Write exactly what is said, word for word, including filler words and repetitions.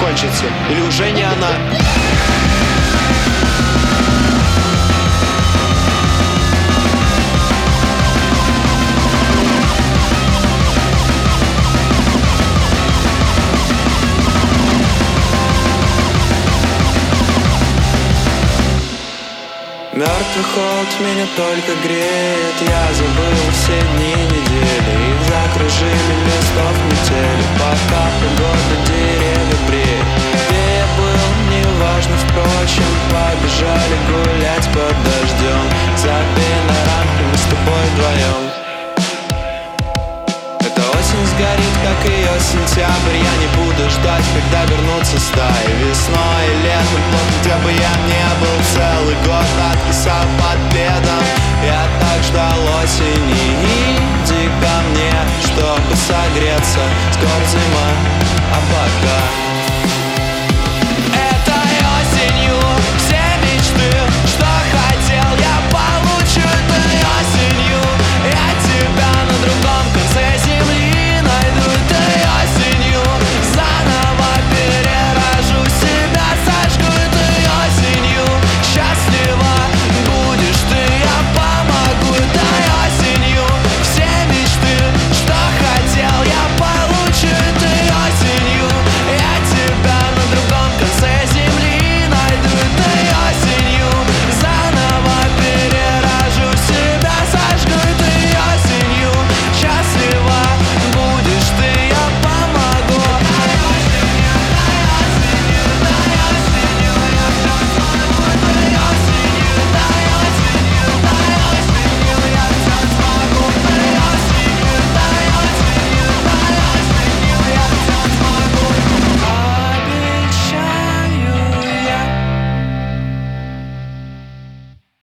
кончится? Или уже не она? Мертвый холод меня только греет. Я забыл все дни недели. Их закружили листов метели. Пока погода деревья бреет. Где я был, неважно, впрочем. Побежали гулять под дождем. За панорамкой мы с тобой вдвоем. Эта осень сгорит, как ее сентябрь. Я не буду ждать, когда вернутся стаи. Весной и летом, вот где бы я не был. Целый год откисал под пледом. Я так ждал осени. Иди ко мне, чтобы согреться. Скоро зима.